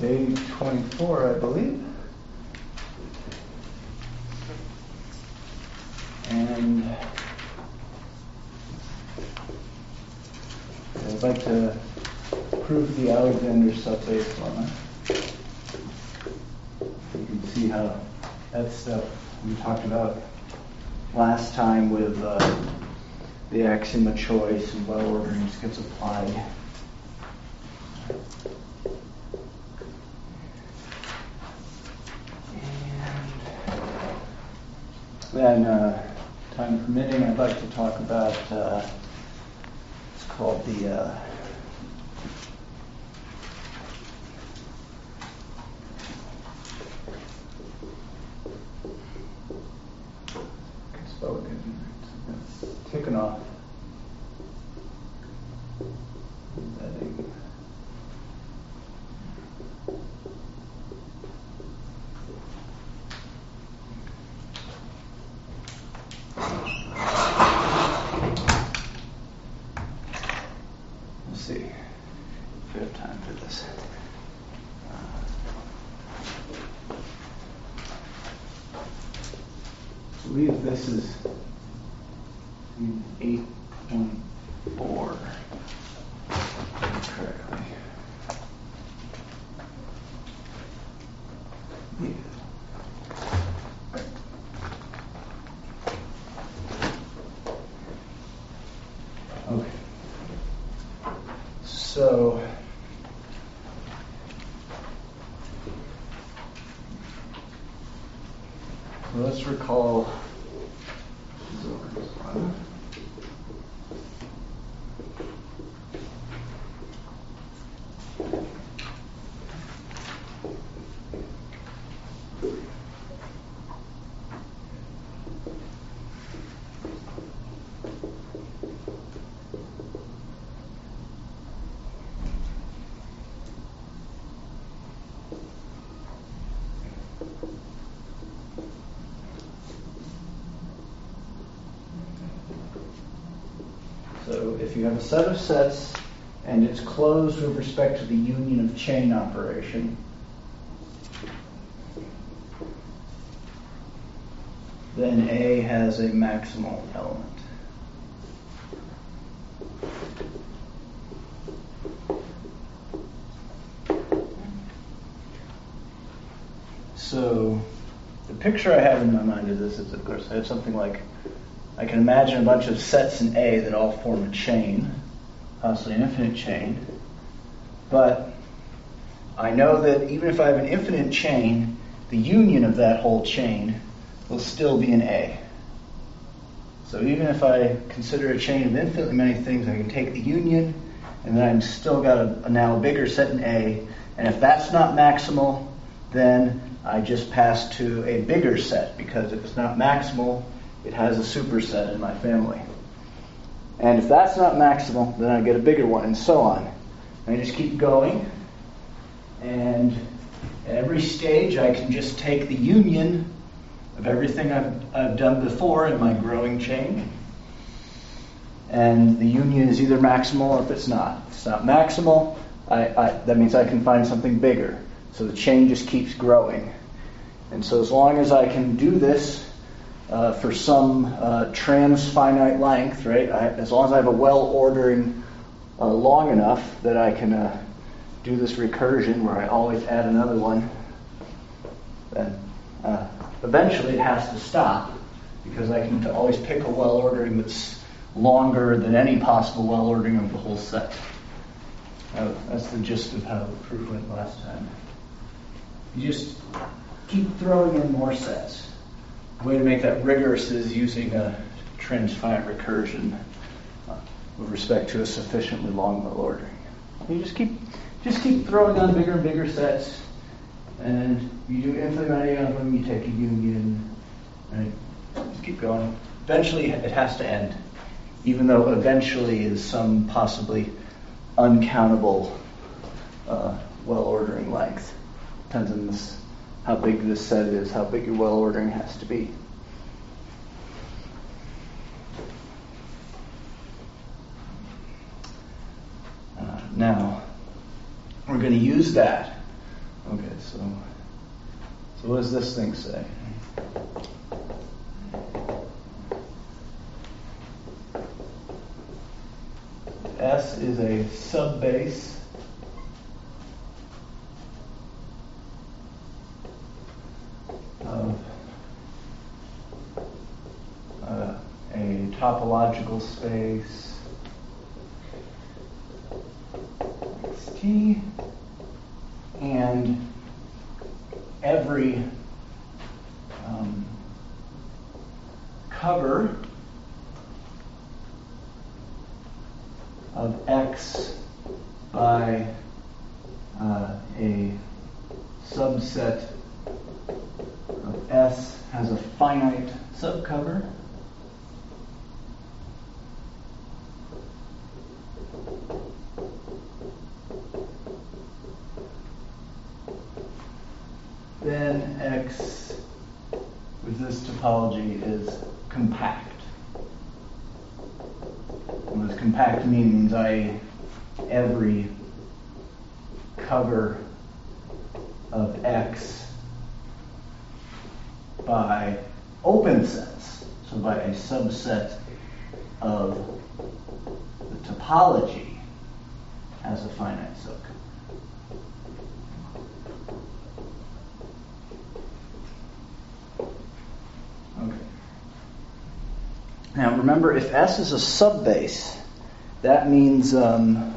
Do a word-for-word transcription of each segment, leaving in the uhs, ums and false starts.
page twenty-four, I believe. And I'd like to prove the Alexander subbase lemma. You can see how that stuff we talked about last time with uh, the axiom of choice and well ordering gets applied. And then, uh, time permitting, I'd like to talk about, uh, it's called the, uh, Tikhonov embedding. Let's see if we have time for this. I believe this is eight point four correctly. Yeah. Okay. So let's recall So if you have a set of sets and it's closed with respect to the union of chain operation, then A has a maximal element. So the picture I have in my mind of this is, of course, I have something like, I can imagine a bunch of sets in A that all form a chain, possibly an infinite chain. But I know that even if I have an infinite chain, the union of that whole chain will still be an A. So even if I consider a chain of infinitely many things, I can take the union, and then I've still got a, a now a bigger set in A. And if that's not maximal, then I just pass to a bigger set, because if it's not maximal, it has a superset in my family. And if that's not maximal, then I get a bigger one, and so on. And I just keep going. And at every stage, I can just take the union of everything I've, I've done before in my growing chain. And the union is either maximal or if it's not. If it's not maximal, I, I, that means I can find something bigger. So the chain just keeps growing. And so as long as I can do this, Uh, for some uh, trans-finite length, right? I, as long as I have a well-ordering uh, long enough that I can uh, do this recursion where I always add another one, then uh, eventually it has to stop, because I can always pick a well-ordering that's longer than any possible well-ordering of the whole set. Uh, that's the gist of how the proof went last time. You just keep throwing in more sets. The way to make that rigorous is using a trans-finite recursion uh, with respect to a sufficiently long well ordering. You just keep just keep throwing on bigger and bigger sets, and you do infinitely many of them. You take a union, right? Just keep going. Eventually, it has to end, even though eventually is some possibly uncountable uh, well ordering length. Depends on this. How big this set is, how big your well ordering has to be. Uh, now, we're going to use that Okay, so so what does this thing say? S is a subbase of uh, a topological space T, and every um, cover of X by uh, a subset of S has a finite subcover. Then X with this topology is compact. What does compact mean? Means I every cover of X by open sets, so by a subset of the topology as a finite subcover. Okay. Now remember, if S is a subbase, that means um,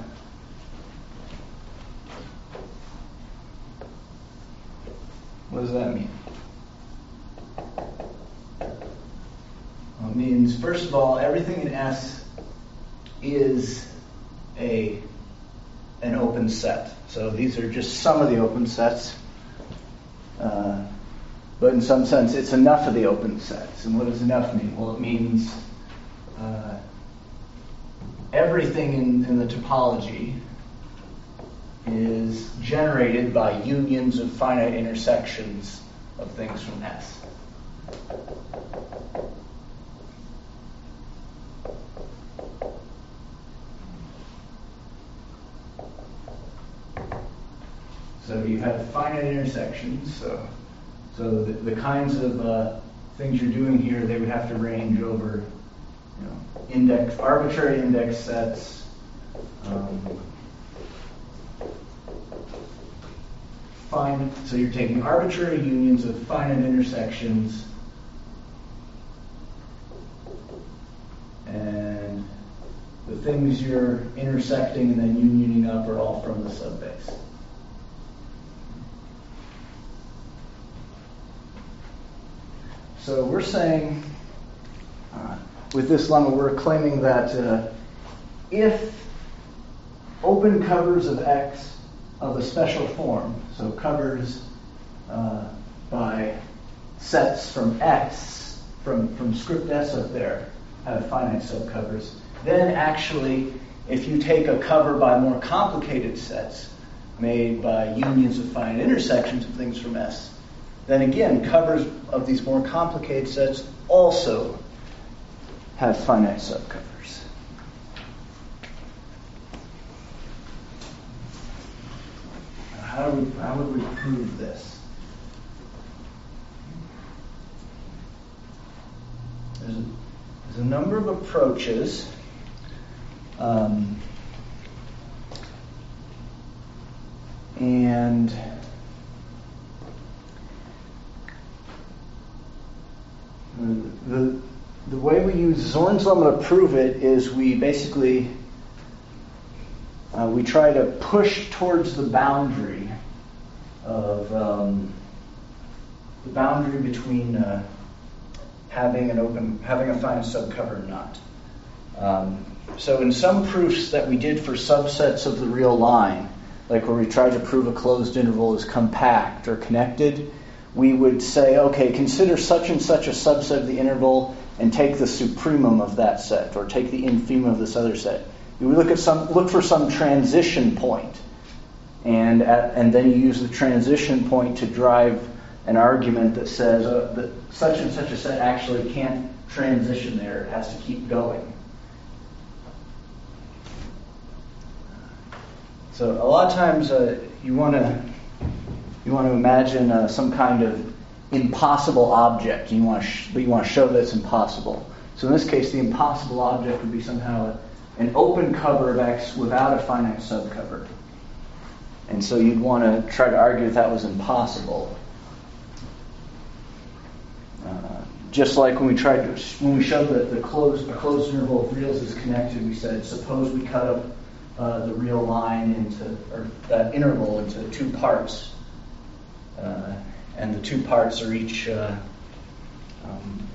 what does that mean? Well, it means, first of all, everything in S is a an open set. So these are just some of the open sets. Uh, But in some sense, it's enough of the open sets. And what does enough mean? Well, it means uh, everything in, in the topology is generated by unions of finite intersections of things from S. So you have finite intersections, so So the, the kinds of uh, things you're doing here, they would have to range over, you know, index, arbitrary index sets, um, fine. So you're taking arbitrary unions of finite intersections, and the things you're intersecting and then unioning up are all from the subbase. So we're saying, uh, with this lemma, we're claiming that uh, if open covers of X of a special form, so covers uh, by sets from X, from, from script S up there, have finite subcovers, then actually, if you take a cover by more complicated sets made by unions of finite intersections of things from S, then again, covers of these more complicated sets also have finite subcovers. How do we, how would we prove this? There's a, there's a number of approaches. Um, and The, the way we use Zorn's lemma to prove it is we basically uh, we try to push towards the boundary of um, the boundary between uh, having an open having a finite subcover or not. Um, so in some proofs that we did for subsets of the real line, like where we tried to prove a closed interval is compact or connected, we would say, okay, consider such and such a subset of the interval and take the supremum of that set, or take the infimum of this other set. You would look at some, look for some transition point, and at, and then you use the transition point to drive an argument that says uh, that such and such a set actually can't transition there; it has to keep going. So a lot of times uh, you want to you want to imagine uh, some kind of impossible object. You want to sh- but you want to show that it's impossible. So in this case, the impossible object would be somehow an open cover of X without a finite subcover. And so you'd want to try to argue that that was impossible. Uh, just like when we tried to, when we showed that the closed, a closed interval of reals is connected, we said, suppose we cut up uh, the real line into, or that interval into two parts. Uh, and the two parts are each uh, um,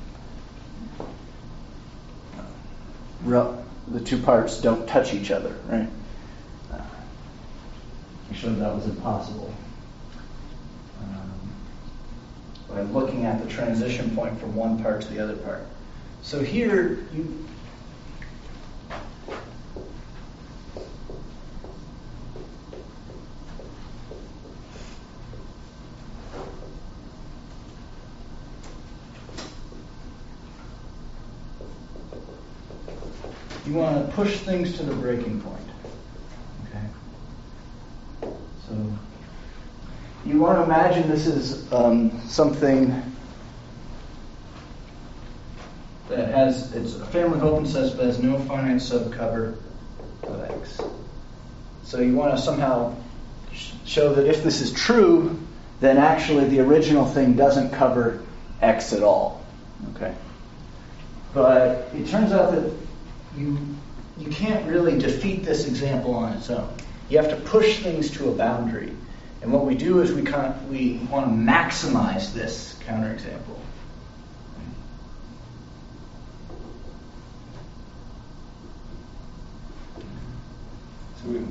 ru- the two parts don't touch each other, right? Uh, we showed that was impossible um, by looking at the transition point from one part to the other part. So here you You want to push things to the breaking point. Okay. So you want to imagine this is um, something that has, it's a family of open sets but has no finite subcover of X. So you want to somehow sh- show that if this is true, then actually the original thing doesn't cover X at all. Okay. But it turns out that You you can't really defeat this example on its own. You have to push things to a boundary, and what we do is we kind of, we want to maximize this counterexample. So we.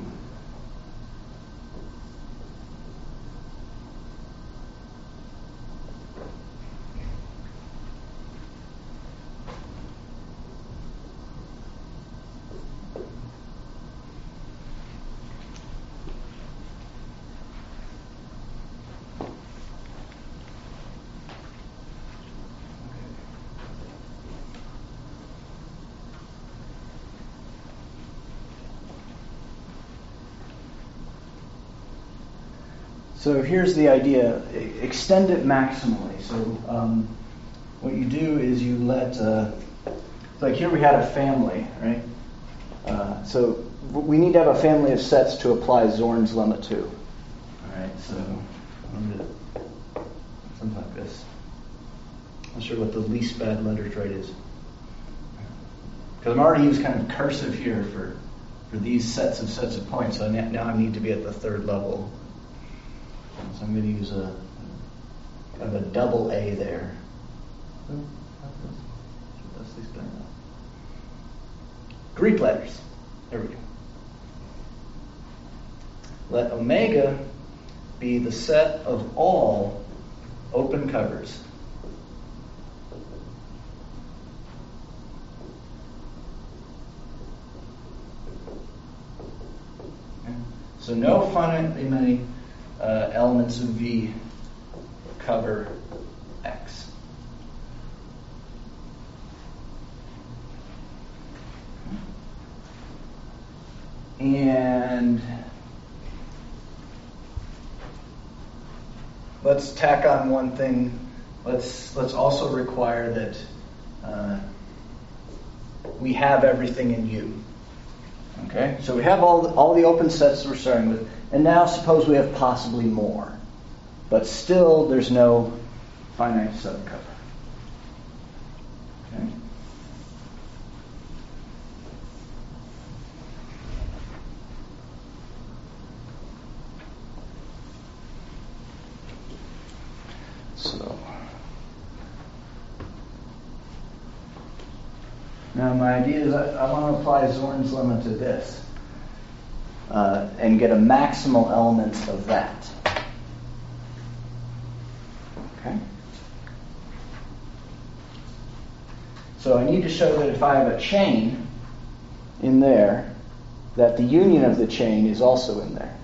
So here's the idea. Extend it maximally. So um, what you do is you let, uh, like here we had a family, right? Uh, so we need to have a family of sets to apply Zorn's lemma to. All right, so I'm going to something like this. I'm not sure what the least bad letters right is. Because I'm already used kind of cursive here for, for these sets of sets of points. So now I need to be at the third level. So I'm going to use a kind of a double A there. Greek letters. There we go. Let omega be the set of all open covers. Okay. So no finitely many uh, elements of V cover X. And let's tack on one thing. Let's let's also require that uh, we have everything in U. Okay, so we have all the, all the open sets that we're starting with, and now suppose we have possibly more, but still there's no finite subcover. Okay. So now my idea is I, I want to apply Zorn's lemma to this uh, and get a maximal element of that. Okay. So I need to show that if I have a chain in there, that the union of the chain is also in there.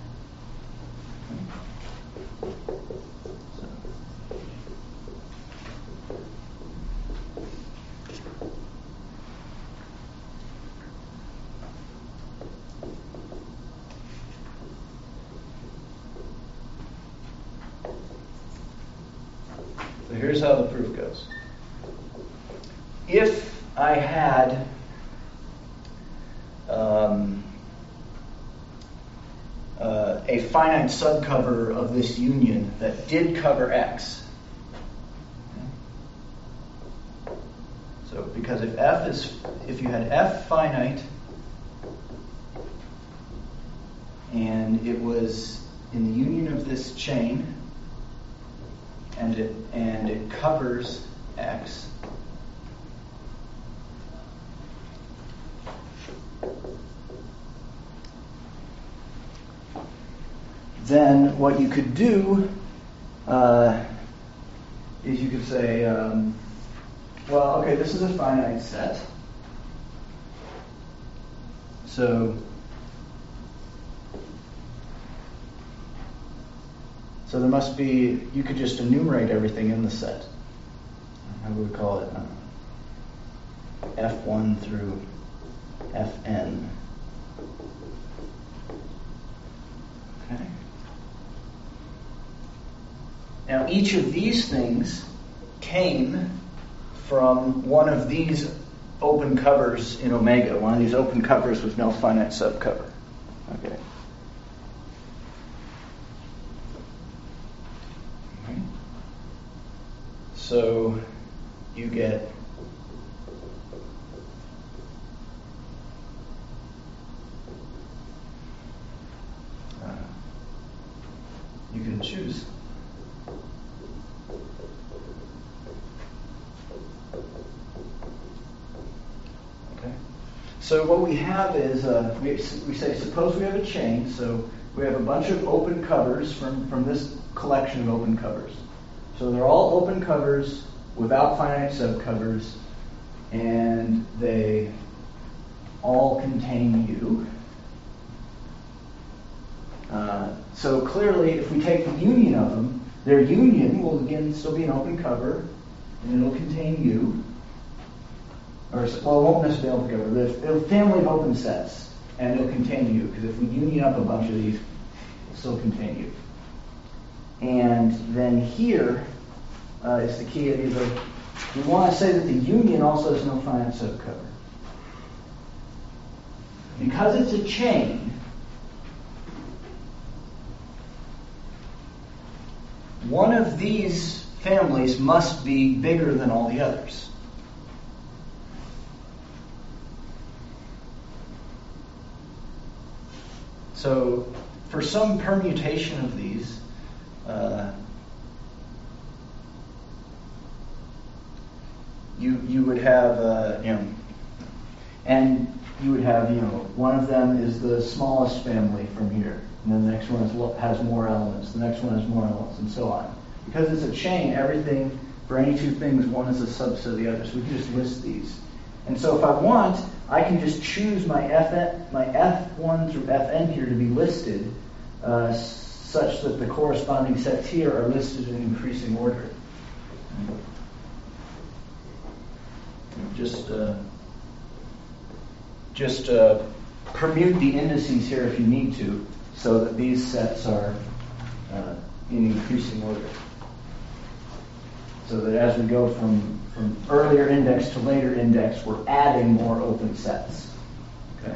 So here's how the proof goes. If I had um, uh, a finite subcover of this union that did cover X, okay? So because if F is, if you had F finite and it was in the union of this chain and it and it covers X, then what you could do uh, is you could say, um, well, okay, this is a finite set. So, so there must be, you could just enumerate everything in the set. How would we call it? Uh, F one through F N. Okay. Now, each of these things came from one of these open covers in omega, one of these open covers with no finite subcover. Okay. Okay. So you get uh, you can choose. So what we have is, uh, we, we say, suppose we have a chain, so we have a bunch of open covers from, from this collection of open covers. So they're all open covers without finite subcovers, and they all contain U. Uh, so clearly, if we take the union of them, their union will again still be an open cover, and it'll contain U. Or, well, it won't necessarily be open cover. There's a family of open sets, and it'll contain U, because if we union up a bunch of these, it'll still contain U. And then here uh, is the key of either. We want to say that the union also has no finite subcover. Because it's a chain, one of these families must be bigger than all the others. So, for some permutation of these, uh, you you would have uh, you know, and you would have you know one of them is the smallest family from here, and then the next one is, has more elements, the next one has more elements, and so on. Because it's a chain, everything for any two things, one is a subset of the other. So we can just list these. And so if I want, I can just choose my F my F one through F N here to be listed uh, such that the corresponding sets here are listed in increasing order. Just uh, just uh, permute the indices here if you need to, so that these sets are uh, in increasing order. So that as we go from, from earlier index to later index, we're adding more open sets. Okay.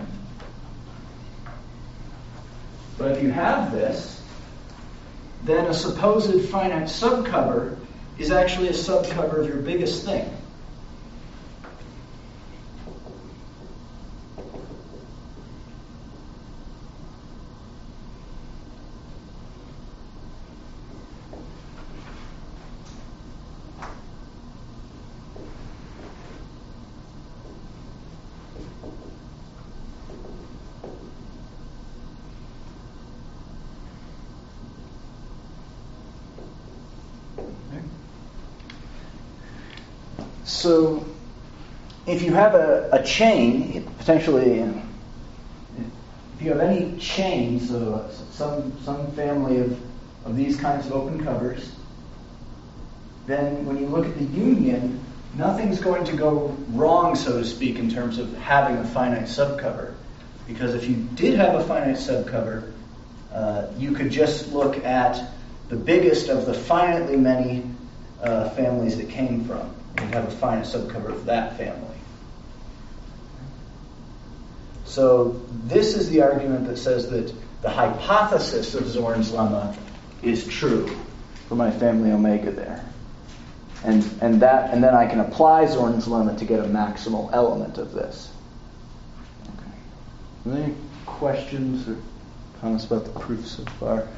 But if you have this, then a supposed finite subcover is actually a subcover of your biggest thing. So, if you have a, a chain, potentially, if you have any chain, so some some family of, of these kinds of open covers, then when you look at the union, nothing's going to go wrong, so to speak, in terms of having a finite subcover. Because if you did have a finite subcover, uh, you could just look at the biggest of the finitely many uh, families it came from. You'd have a finite subcover of that family. So this is the argument that says that the hypothesis of Zorn's lemma is true for my family omega there. And and that and then I can apply Zorn's lemma to get a maximal element of this. Okay. Are there any questions or comments about the proof so far?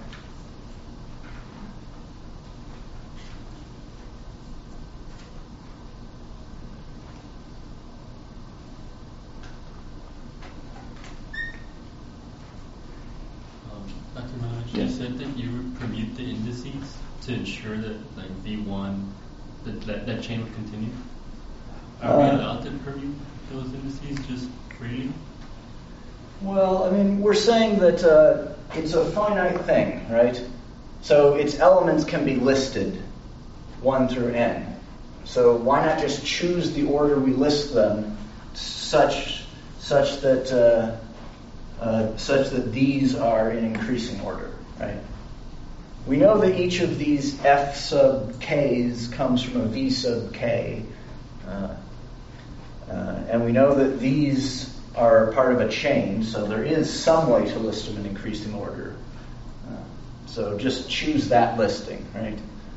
You said that you would permute the indices to ensure that like V one, that that, that chain would continue. Are uh, we allowed to permute those indices just freely? Well, I mean, we're saying that uh, it's a finite thing, right? So its elements can be listed one through n. So why not just choose the order we list them, such such that uh, uh, such that these are in increasing order, right? We know that each of these f sub k's comes from a v sub k, uh, uh, and we know that these are part of a chain, so there is some way to list them in increasing order. Uh, so just choose that listing, right?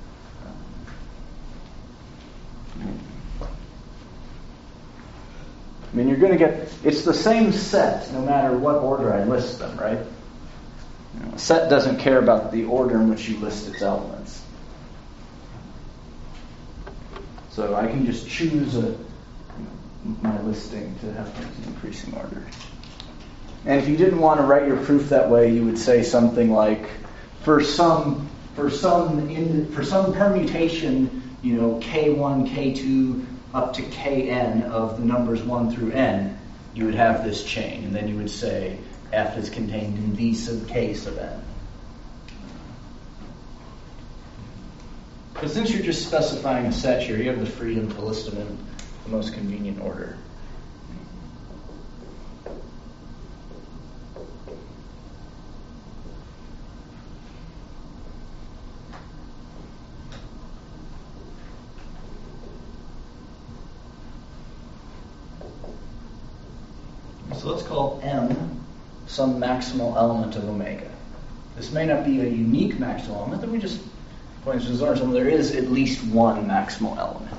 I mean, you're going to get, it's the same set no matter what order I list them, right? You know, a set doesn't care about the order in which you list its elements. So I can just choose a, my listing to have things in increasing order. And if you didn't want to write your proof that way, you would say something like, for some, for some, in, for some permutation, you know, k one, k two, up to kn of the numbers one through n, you would have this chain, and then you would say f is contained in v sub k sub n. But since you're just specifying a set here, you have the freedom to list them in the most convenient order. So let's call M some maximal element of omega. This may not be a unique maximal element, but we just, according to Zorn, there is at least one maximal element.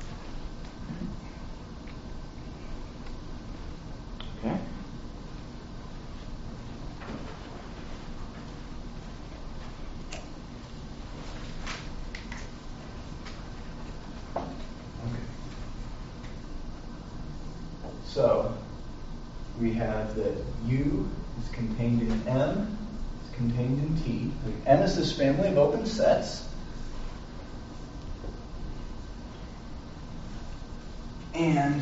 Okay. Okay. So we have that U is contained in M, is contained in T. M is this family of open sets. And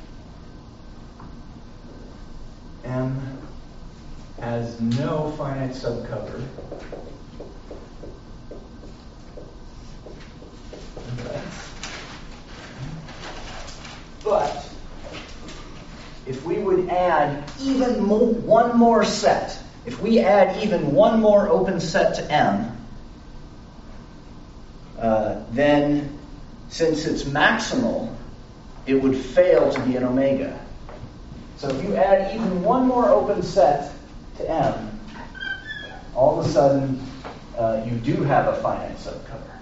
M has no finite subcover. Okay. But if we would add even more, one more set, if we add even one more open set to M, uh, then since it's maximal, it would fail to be an omega. So if you add even one more open set to M, all of a sudden uh, you do have a finite subcover.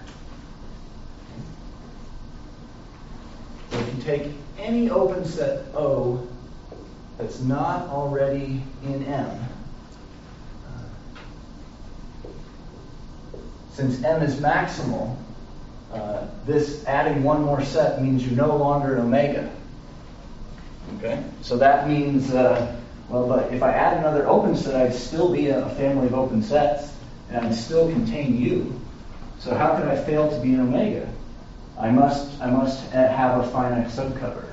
So if you take any open set O that's not already in M, uh, since M is maximal, uh, this adding one more set means you're no longer an omega. Okay? So that means, uh, well, but if I add another open set, I'd still be a, a family of open sets, and I'd still contain U. So how could I fail to be an omega? I must, I must have a finite subcover.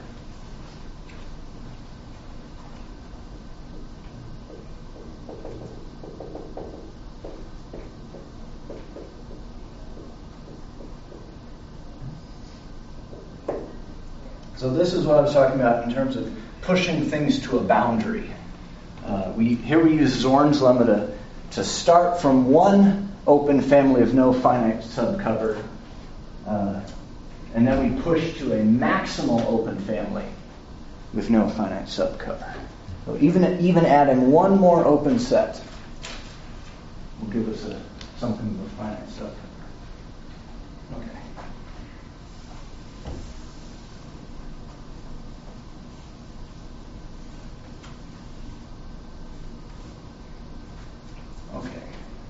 So this is what I was talking about in terms of pushing things to a boundary. Uh, we here we use Zorn's lemma to, to start from one open family of no finite subcover, uh, Uh, and then we push to a maximal open family with no finite subcover. So even, even adding one more open set will give us a, something with a finite subcover. Okay. Okay.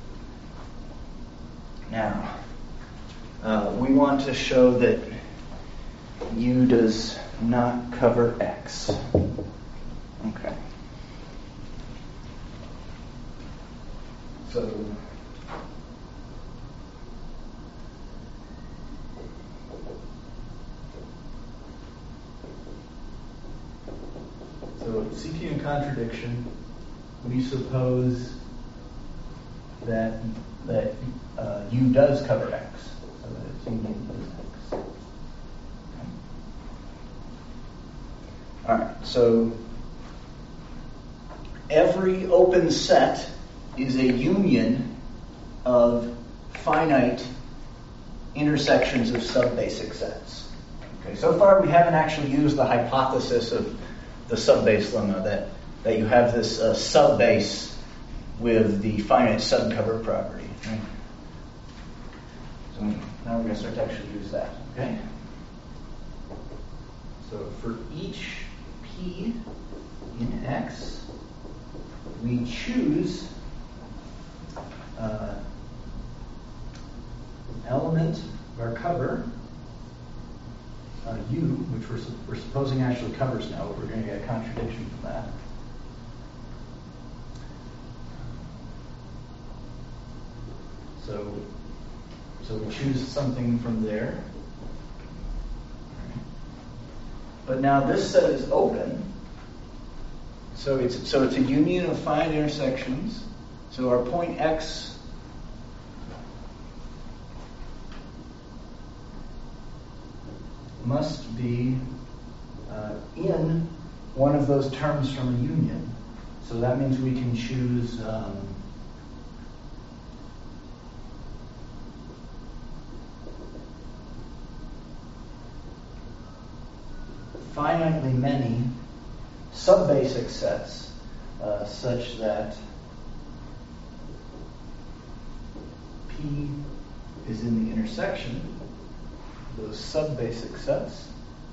Now, uh, we want to show that U does not cover X. Okay. So, so seeking a contradiction, we suppose that that uh, U does cover X, so that it's union does X. Okay. All right. So every open set is a union of finite intersections of subbasic sets. Okay. So far, we haven't actually used the hypothesis of the subbase lemma that that you have this uh, subbase with the finite subcover property. Right? So now we're going to start to actually use that. Okay. So for each P in X, we choose uh, an element of our cover, uh, U, which we're, su- we're supposing actually covers now, but we're going to get a contradiction from that. So, so we choose something from there. But now this set is open. So it's so it's a union of finite intersections. So our point X must be uh, in one of those terms from a union. So that means we can choose um, finitely many subbasic sets uh, such that P is in the intersection of those subbasic sets.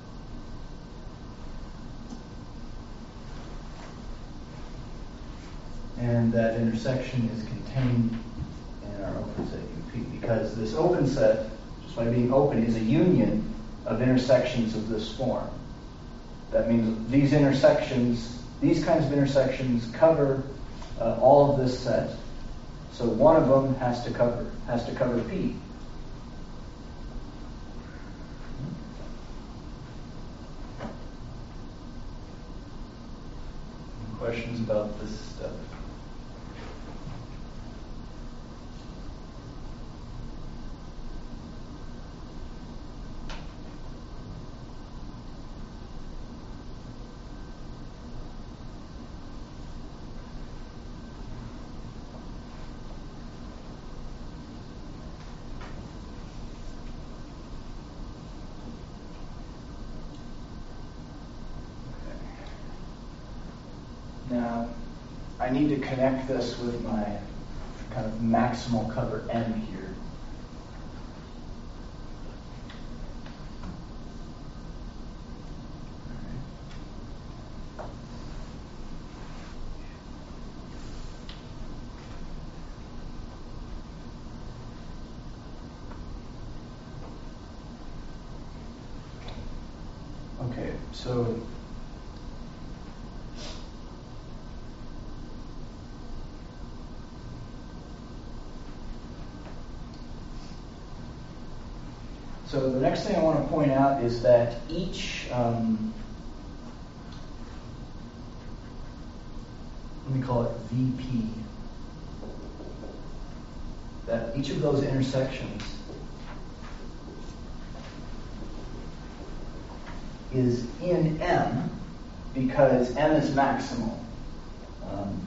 And that intersection is contained in our open set U P, because this open set, just by being open, is a union of intersections of this form. That means these intersections, these kinds of intersections cover uh, all of this set. So one of them has to cover has to cover P. Any questions about this stuff? Now, I need to connect this with my kind of maximal cover M here. Okay, so So the next thing I want to point out is that each, um, let me call it V P, that each of those intersections is in M because M is maximal. Um,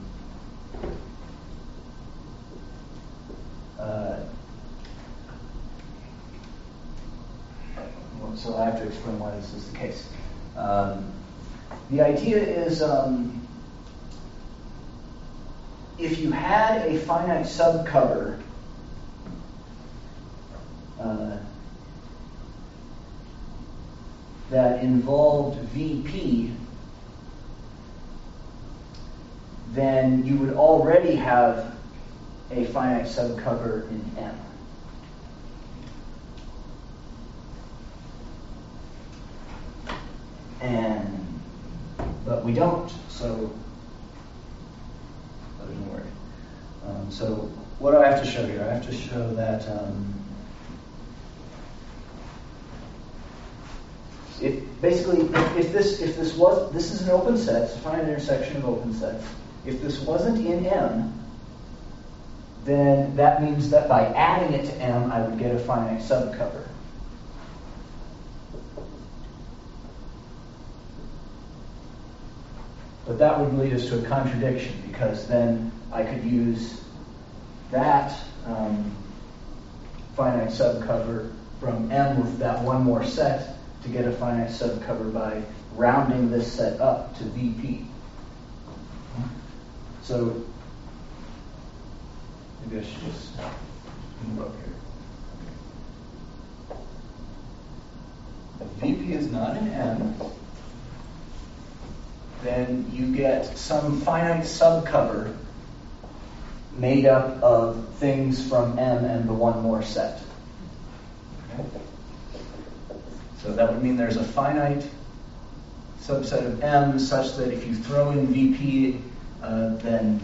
uh, so I have to explain why this is the case. Um, the idea is um, if you had a finite subcover uh, that involved V P, then you would already have a finite subcover in M. And but we don't, so that doesn't work. Um, so what do I have to show here? I have to show that um, it basically, if this if this was this is an open set, it's a finite intersection of open sets. If this wasn't in M, then that means that by adding it to M, I would get a finite subcover. But that would lead us to a contradiction, because then I could use that um, finite subcover from M with that one more set to get a finite subcover by rounding this set up to V P. So maybe I should just move up here. If V P is not in M, then you get some finite subcover made up of things from M and the one more set. Okay? So that would mean there's a finite subset of M such that if you throw in V P, uh, then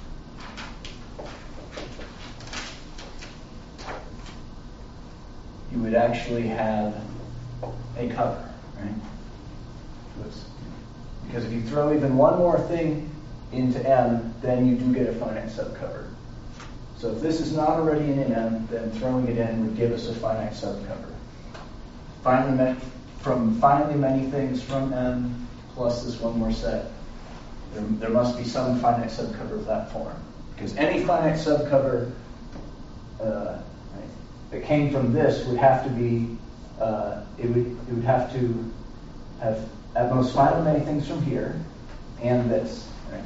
you would actually have a cover, right? Oops. Because if you throw even one more thing into M, then you do get a finite subcover. So if this is not already in M, then throwing it in would give us a finite subcover. Finally, from finally many things from M plus this one more set, there, there must be some finite subcover of that form. Because any finite subcover uh, right, that came from this would have to be, uh, it would it would have to have at most finally many things from here and this. Right?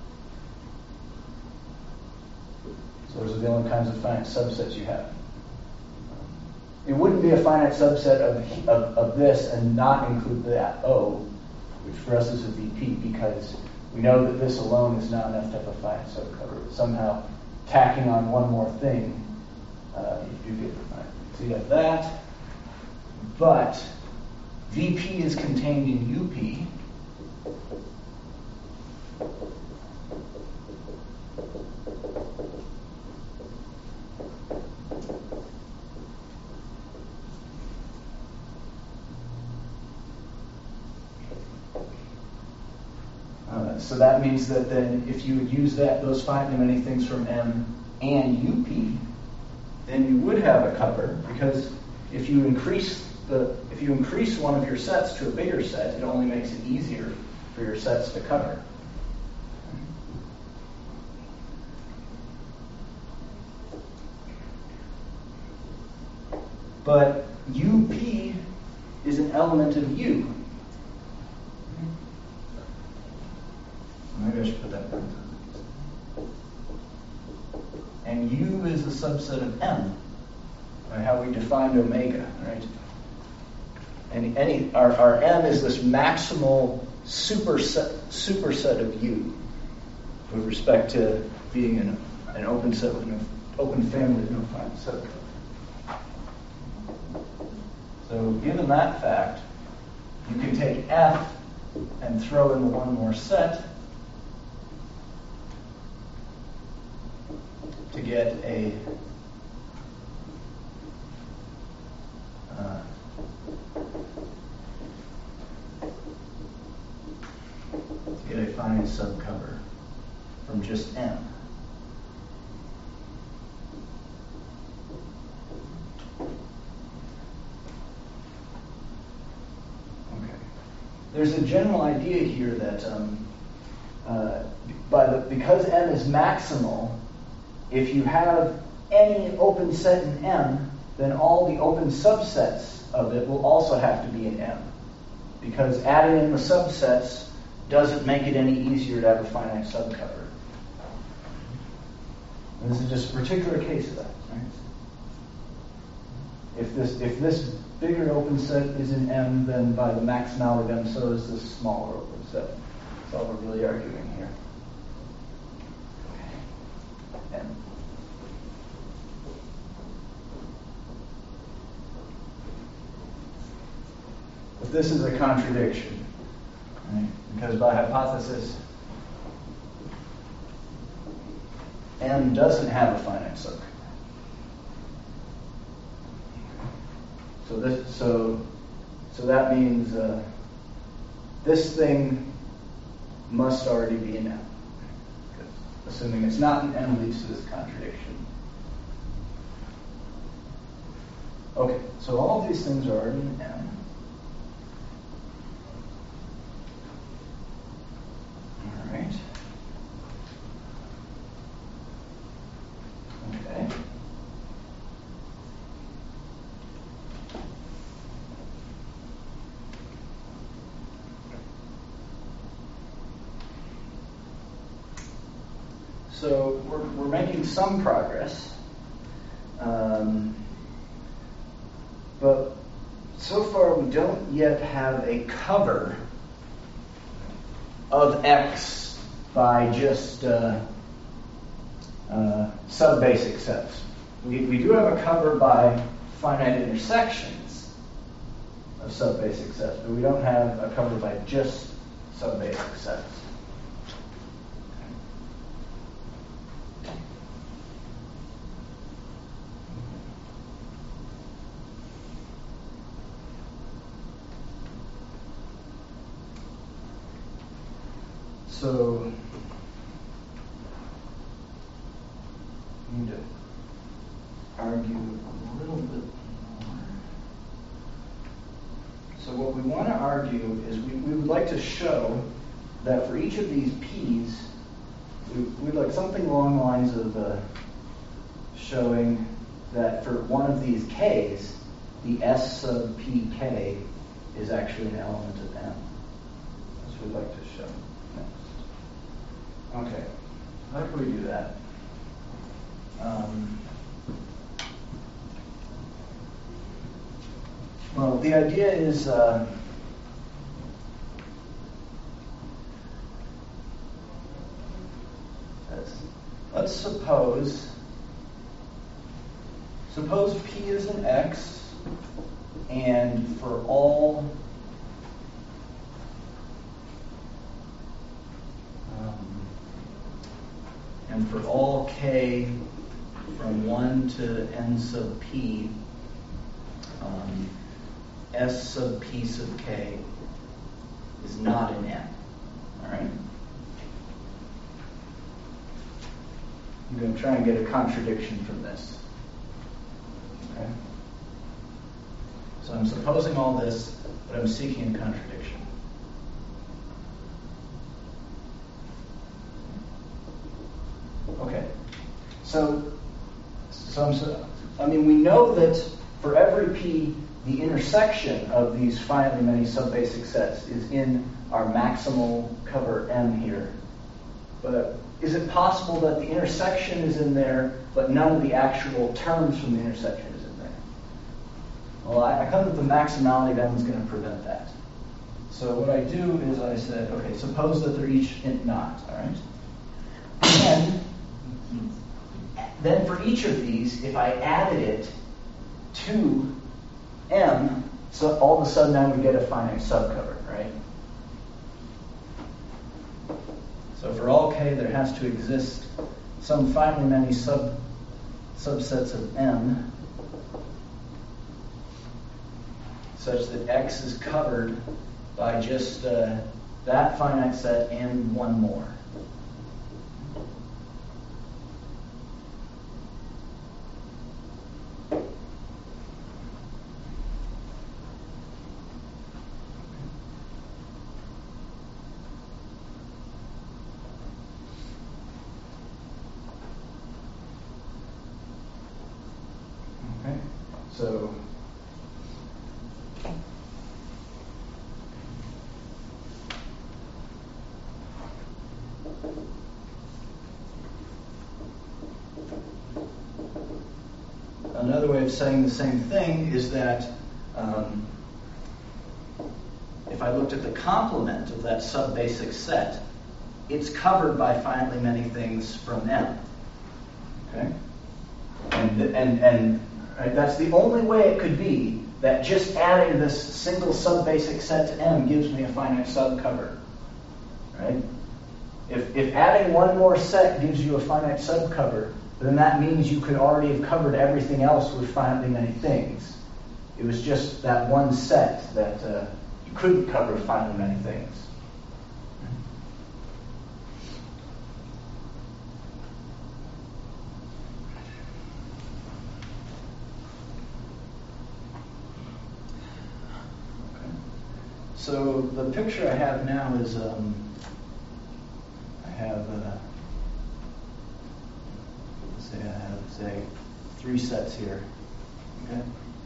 So those are the only kinds of finite subsets you have. It wouldn't be a finite subset of, of, of this and not include that O, which for us is a V P, because we know that this alone is not enough to have a finite subcover. But somehow tacking on one more thing, uh, you do get the finite. So you have that, but V P is contained in U P. Uh, so that means that then if you would use that those finitely many things from M and U P, then you would have a cover, because if you increase the if you increase one of your sets to a bigger set, it only makes it easier for your sets to cover. But U P is an element of U. Maybe I should put that back. And U is a subset of M, right? How we defined omega, right? And any our, our M is this maximal superset superset of U with respect to being an, an open set with no open family with no finite subcover. So given that fact, you can take F and throw in the one more set to get a uh, to get a finite subcover from just M. Okay. There's a general idea here that um, uh, by the because M is maximal, if you have any open set in M, then all the open subsets of it will also have to be in M. Because adding in the subsets doesn't make it any easier to have a finite subcover. And this is just a particular case of that. Right? If this if this bigger open set is in M, then by the maximality of M, so is this smaller open set. That's all we're really arguing here. Okay. M. But this is a contradiction, right? Because by hypothesis, M doesn't have a finite subcover. So this, so, so that means uh, this thing must already be in M. Assuming it's not in M leads to this contradiction. Okay, so all of these things are already in M. All right. Okay. So we're, we're making some progress, um, but so far we don't yet have a cover of X by just uh, uh, subbasic sets. We, we do have a cover by finite intersections of subbasic sets, but we don't have a cover by just subbasic sets. So, I need to argue a little bit more. So what we want to argue is we, we would like to show that for each of these P's, we, we'd like something along the lines of uh, showing that for one of these K's, the S sub P K is actually an element of M. That's what we'd like to show. Okay, how do we do that? Um, well, the idea is uh, let's, let's suppose suppose P is an X, and for all And for all k from one to n sub p, um, s sub p sub k is not in M. All right? I'm going to try and get a contradiction from this. Okay? So I'm supposing all this, but I'm seeking a contradiction. Okay, so, so, I'm, so I mean, we know that for every P, the intersection of these finitely many subbasic sets is in our maximal cover M here. But is it possible that the intersection is in there, but none of the actual terms from the intersection is in there? Well, I, I come that the maximality of M is going to prevent that. So what I do is I said, okay, suppose that they're each int not, all right? And then for each of these, if I added it to M, so all of a sudden I would get a finite subcover, right? So for all k, there has to exist some finitely many sub subsets of M such that X is covered by just uh, that finite set and one more. So another way of saying the same thing is that um, if I looked at the complement of that subbasic set, it's covered by finitely many things from M. Okay? And, and, and right, that's the only way it could be, that just adding this single subbasic set to M gives me a finite subcover. Right? If, if adding one more set gives you a finite subcover, then that means you could already have covered everything else with finitely many things. It was just that one set that uh, you couldn't cover with finitely many things. Okay. So the picture I have now is um, I have uh, say I have say three sets here. Okay.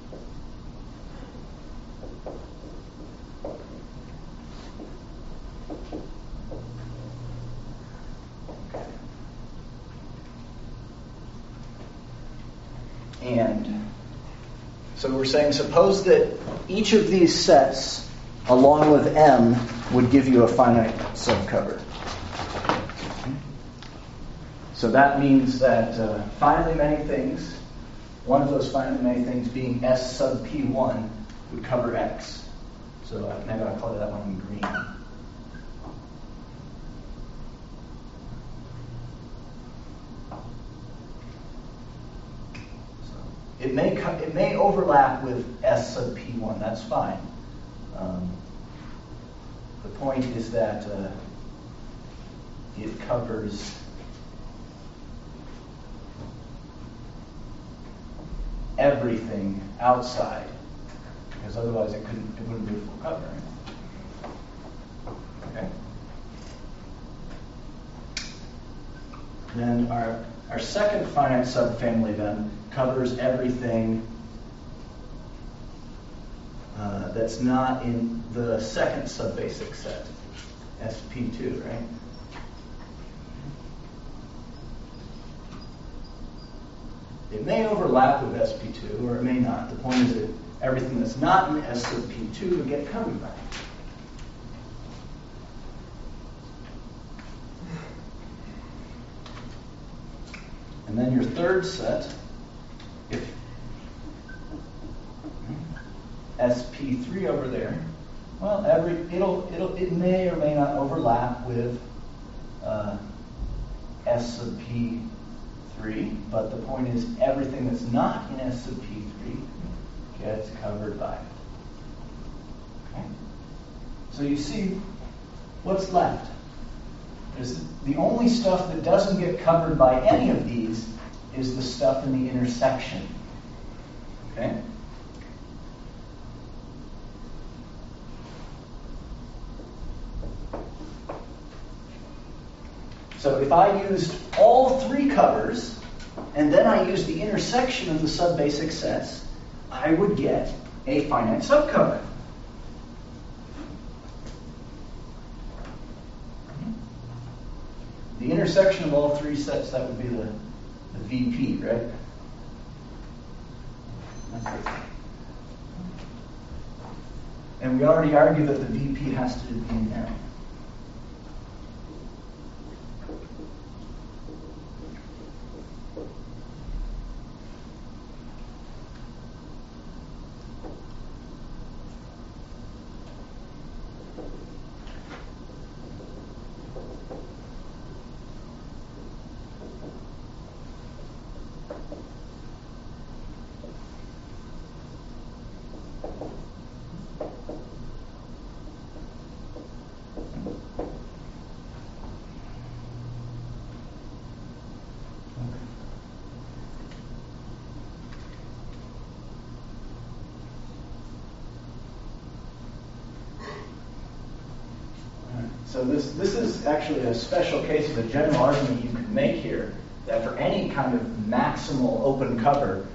And so we're saying, suppose that each of these sets, along with M, would give you a finite subcover. So that means that uh, finitely many things, one of those finitely many things being S sub P one, would cover X. So uh, maybe I'll color that one in green. It may co- it may overlap with S sub P one. That's fine. Um, the point is that uh, it covers everything outside, because otherwise it couldn't it wouldn't be a full cover. Okay. Then our our second finite subfamily of M covers everything uh, that's not in the second subbasic set, S P two, right? It may overlap with S P two, or it may not. The point is that everything that's not in S sub P two would get covered by it. And then your third set, if S P three over there, well, every it'll it'll it may or may not overlap with uh, S sub P three, but the point is everything that's not in S sub P three gets covered by it. Okay? So you see what's left. There's the only stuff that doesn't get covered by any of these is the stuff in the intersection. Okay? So if I used all three covers, and then I used the intersection of the subbasic sets, I would get a finite subcover. The intersection of all three sets, that would be the, the V P, right? And we already argued that the V P has to be in M. So this this is actually a special case of a general argument you could make here, that for any kind of maximal open cover,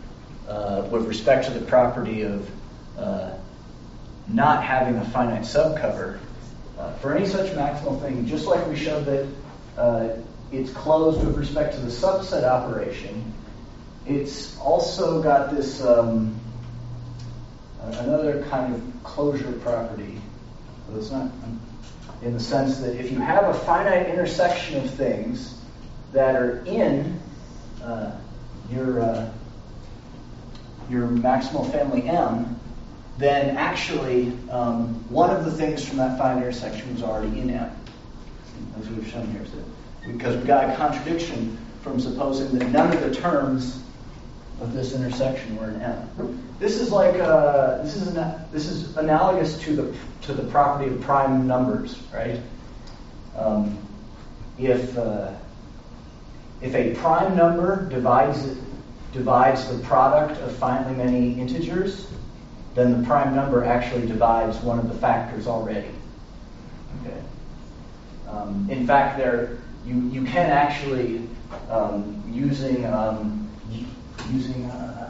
uh, with respect to the property of uh, not having a finite subcover, uh, for any such maximal thing, just like we showed that uh, it's closed with respect to the subset operation, it's also got this um, another kind of closure property. Well, it's not in the sense that if you have a finite intersection of things that are in uh, your uh, your maximal family M, then actually um, one of the things from that finite intersection was already in M, as we've shown here. So, because we've got a contradiction from supposing that none of the terms of this intersection were in M. This is like uh, this is an, this is analogous to the to the property of prime numbers, right? Um, if uh, if a prime number divides divides the product of finitely many integers, then the prime number actually divides one of the factors already. Okay. Um, in fact, there you you can actually um, using um, using uh,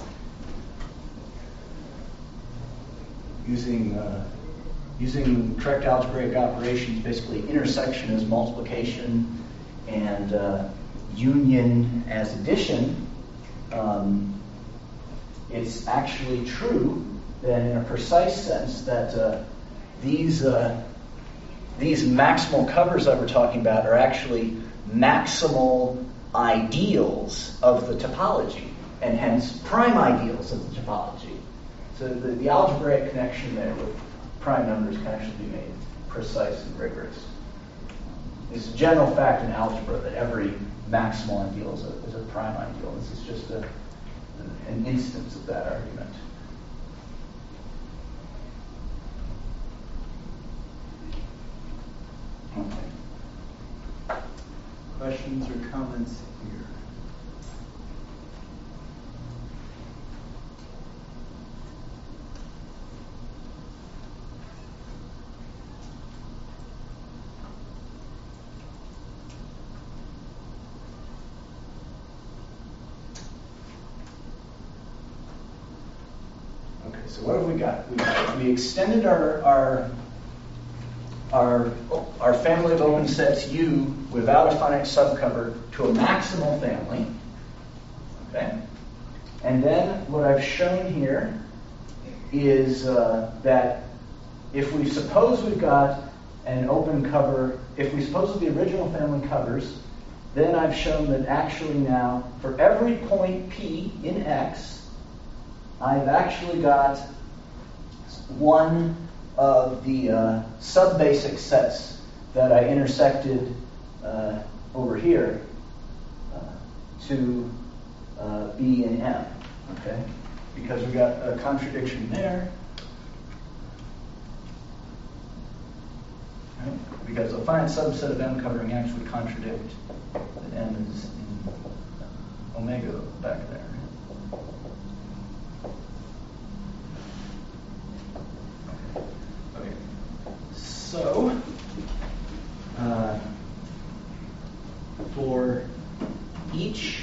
using uh, using correct algebraic operations, basically intersection as multiplication and uh, union as addition. Um, it's actually true that in a precise sense that uh, these uh, these maximal covers that we're talking about are actually maximal ideals of the topology, and hence prime ideals of the topology. So the, the algebraic connection there with prime numbers can actually be made precise and rigorous. It's a general fact in algebra that every maximal ideal is a, is a prime ideal. This is just a, an instance of that argument. Okay. Questions or comments here? Okay, so what have we got? We, we extended our our our our family of open sets U without a finite subcover to a maximal family. Okay, and then what I've shown here is uh, that if we suppose we've got an open cover, if we suppose that the original family covers, then I've shown that actually now for every point P in X, I've actually got one of the uh, subbasic sets that I intersected uh, over here uh, to uh, be in M. Okay, because we got a contradiction there. Right? Because a finite subset of M covering X would contradict that M is in omega back there. Okay. So, uh, for each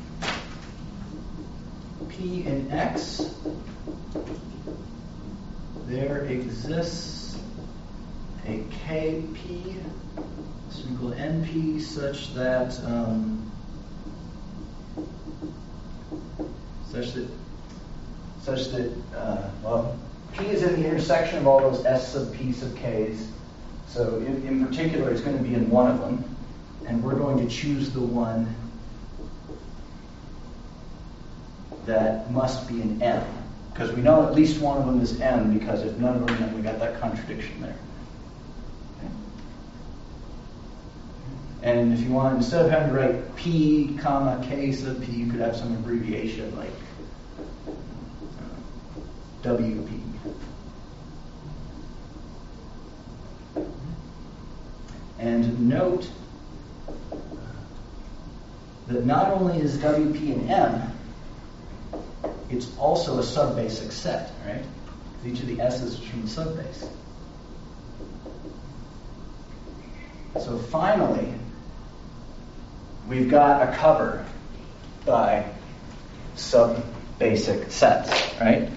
P in X, there exists a K P is equal to N P such that um, such that such that uh, well, P is in the intersection of all those S sub P sub K's. So in, in particular, it's going to be in one of them, and we're going to choose the one that must be in M, because we know at least one of them is M, because if none of them, then we got that contradiction there. Okay. And if you want, instead of having to write P comma K sub P, you could have some abbreviation like uh, W P. And note that not only is W P in M, it's also a subbasic set, right? Each of the S's is from the subbase. So finally, we've got a cover by sub basic sets, right?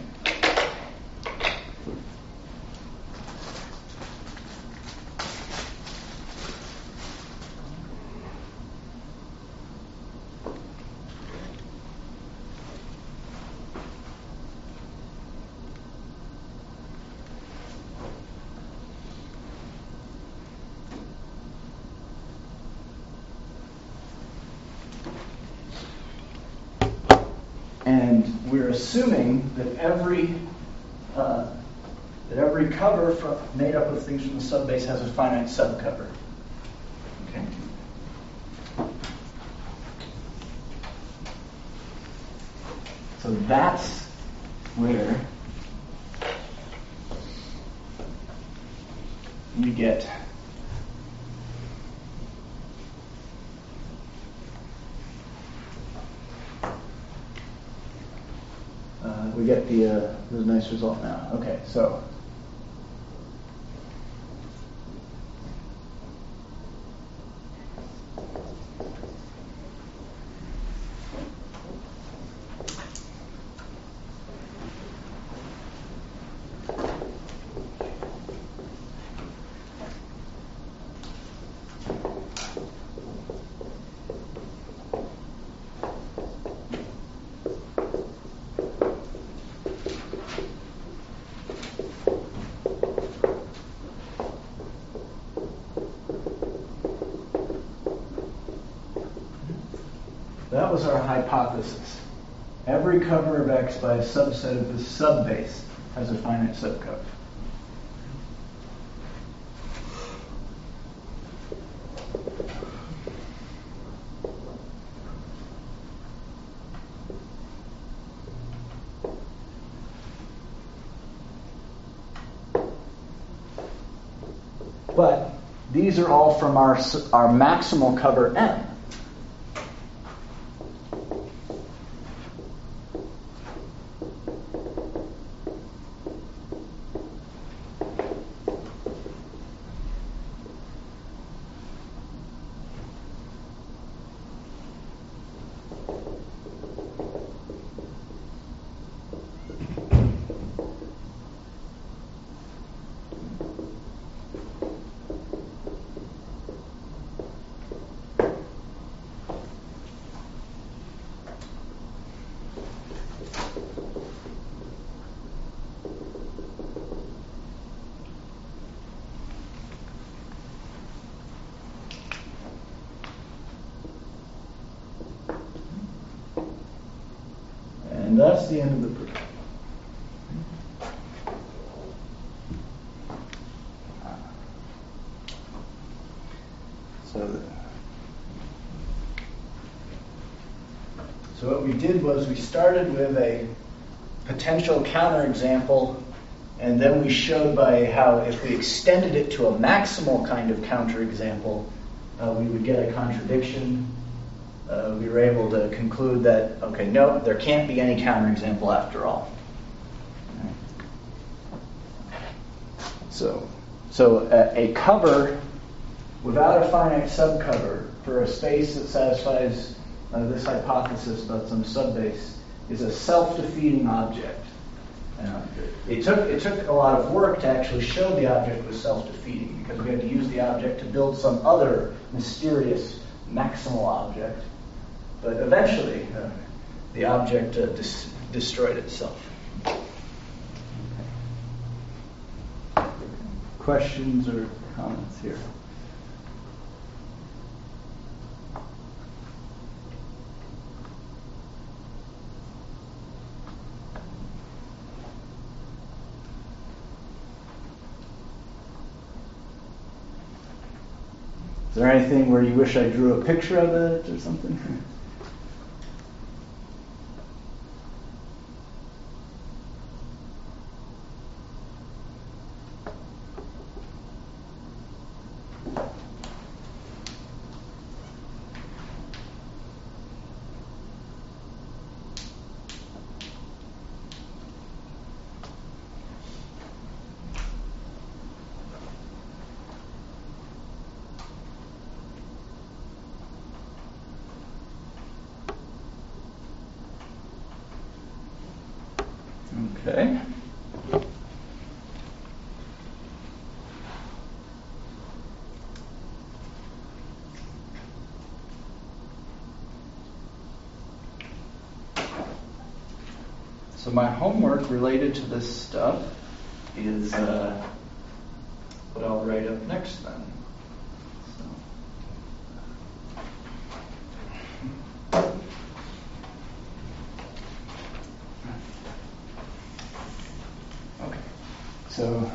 And we're assuming that every uh, that every cover from, made up of things from the subbase has a finite subcover. Okay. So that's where we get uh, we get the uh, the nice result now. Okay, so. That was our hypothesis. Every cover of X by a subset of the subbase has a finite subcover. But these are all from our our maximal cover M. And that's the end of the proof. So, the, so what we did was we started with a potential counterexample, and then we showed by how if we extended it to a maximal kind of counterexample, uh, we would get a contradiction. Uh, we were able to conclude that, okay, no, there can't be any counterexample after all. So, so a, a cover without a finite subcover for a space that satisfies uh, this hypothesis about some subbase is a self-defeating object. Uh, it took it took a lot of work to actually show the object was self-defeating because we had to use the object to build some other mysterious maximal object. But eventually, uh, the object uh, dis- destroyed itself. Okay. Questions or comments here? Is there anything where you wish I drew a picture of it or something? Okay. So my homework related to this stuff is uh, what I'll write up next then. So. Okay, so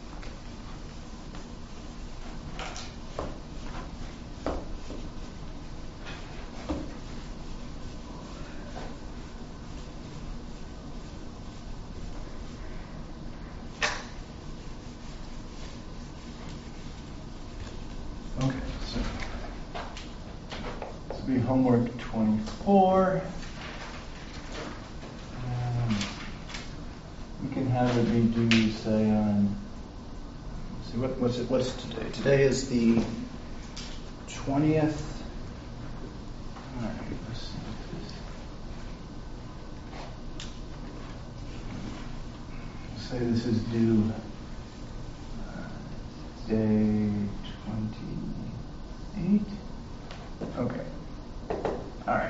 okay, so this will be homework twenty-four. Um, we can have it be due, say, on. Let's see, what, what's it? What's today? Today is the twentieth. All right, let's see. Say this is due uh, day twenty-eight. Okay. All right.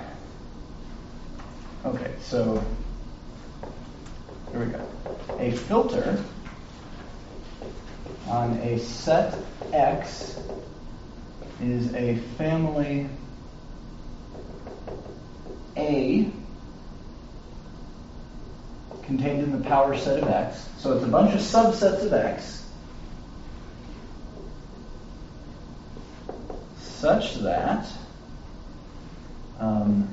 Okay, so here we go. A filter on a set X is a family A contained in the power set of X. So it's a bunch of subsets of X such that um,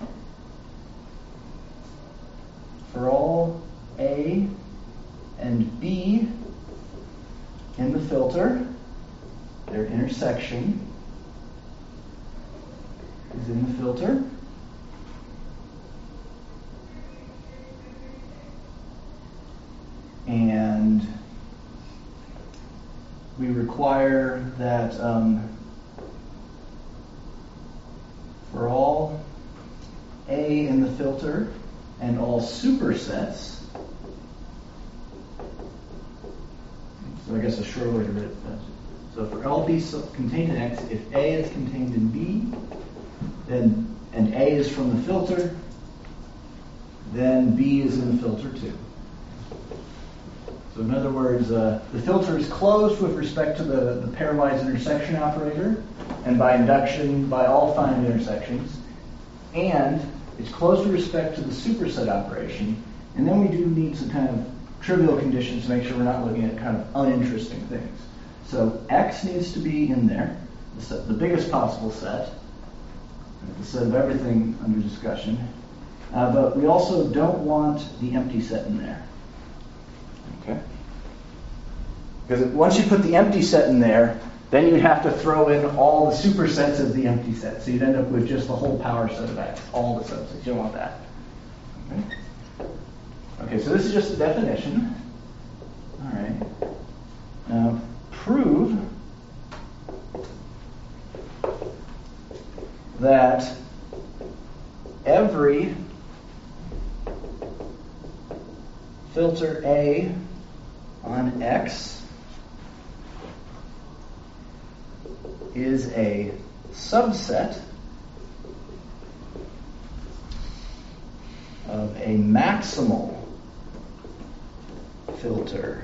for all A and B in the filter, their intersection is in the filter. And we require that um, for all A in the filter and all supersets, so I guess a short way to write it. So for all B contained in X, if A is contained in B, then and A is from the filter, then B is in the filter too. So in other words, uh, the filter is closed with respect to the, the pairwise intersection operator, and by induction, by all finite intersections, and it's closed with respect to the superset operation, and then we do need some kind of trivial conditions to make sure we're not looking at kind of uninteresting things. So X needs to be in there, the, set, the biggest possible set, the set of everything under discussion, uh, but we also don't want the empty set in there. Okay. Because once you put the empty set in there, then you'd have to throw in all the supersets of the empty set. So you'd end up with just the whole power set of X, all the subsets. You don't want that. Okay. Okay, so this is just a definition. All right. Now, prove that every filter A on X is a subset of a maximal filter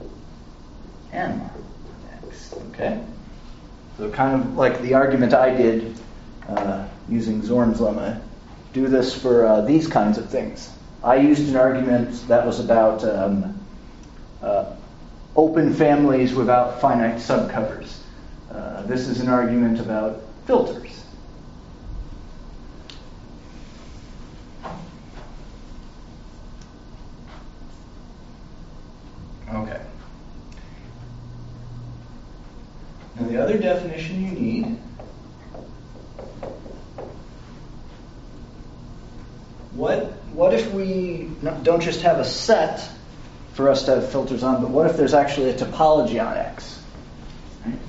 M on X. Okay? So kind of like the argument I did uh, using Zorn's lemma, do this for uh, these kinds of things. I used an argument that was about um, uh, open families without finite subcovers. Uh, this is an argument about filters. Okay. Now the other definition you need, what what if we don't just have a set for us to have filters on, but what if there's actually a topology on X? Right?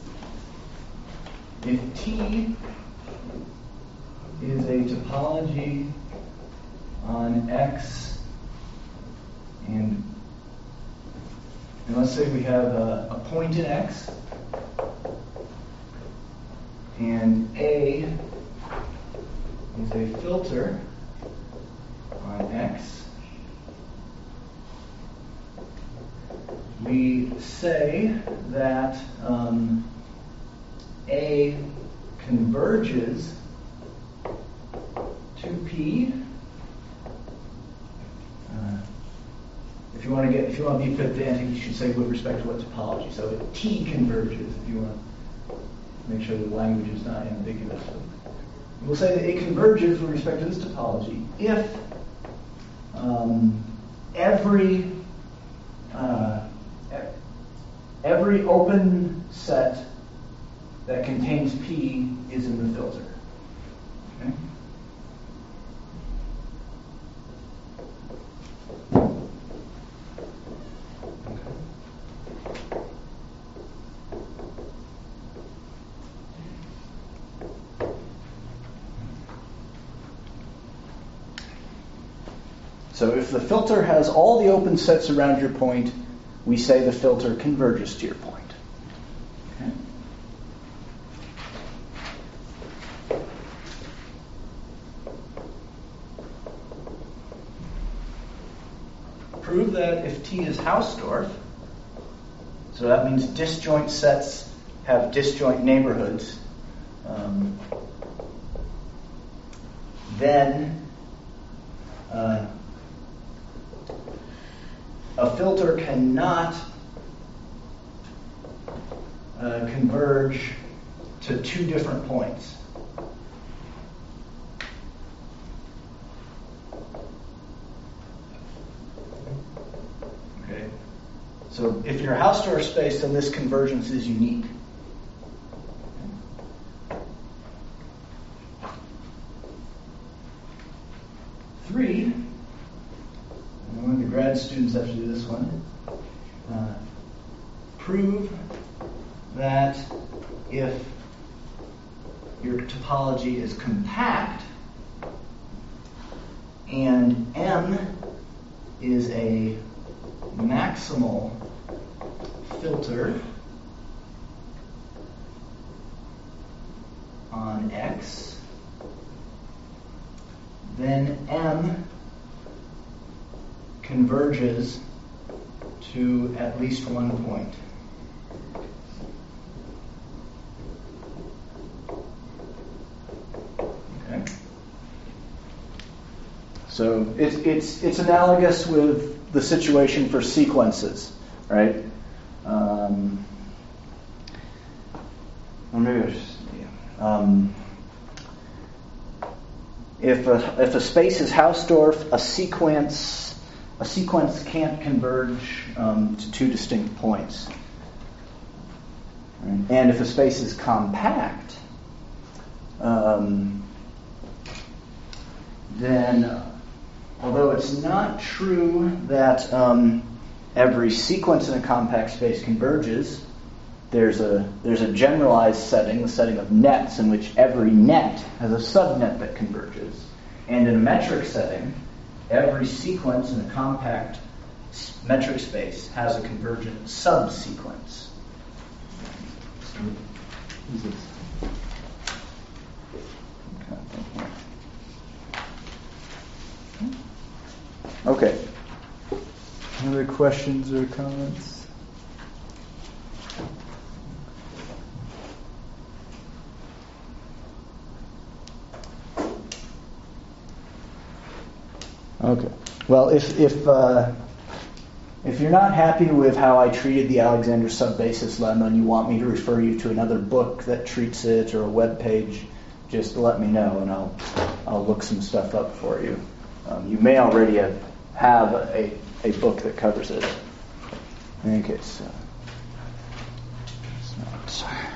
If T is a topology on X And let's say we have a, a point in X, and A is a filter on X. We say that um, A converges to P. Uh, if you want to get, if you want to be pedantic, you should say with respect to what topology. So T converges. If you want to make sure the language is not ambiguous. We'll say that it converges with respect to this topology if um, every uh, every open set that contains P is in the filter. Okay? So if the filter has all the open sets around your point, we say the filter converges to your point. Okay. Prove that if T is Hausdorff, so that means disjoint sets have disjoint neighborhoods, um, then uh, a filter cannot uh, converge to two different points. Okay. So if you're a Hausdorff space, then this convergence is unique. Three, and one of the grad students have to do this one, uh, prove that if your topology is compact and M is a maximal filter on X, then M converges to at least one point. Okay. So it's it's it's analogous with the situation for sequences, right? Um, or maybe I just, yeah. um, If a, if a space is Hausdorff, a sequence a sequence can't converge um, to two distinct points. Right? And if a space is compact, um, then although it's not true that um, every sequence in a compact space converges, there's a there's a generalized setting, the setting of nets, in which every net has a subnet that converges. And in a metric setting, every sequence in a compact metric space has a convergent subsequence. So, what is this? Okay. Any other questions or comments? Okay. Well, if if uh, if you're not happy with how I treated the Alexander subbasis lemma and you want me to refer you to another book that treats it or a web page, just let me know and I'll I'll look some stuff up for you. Um, you may already have, have a, a book that covers it. In any case, uh, it's not, sorry.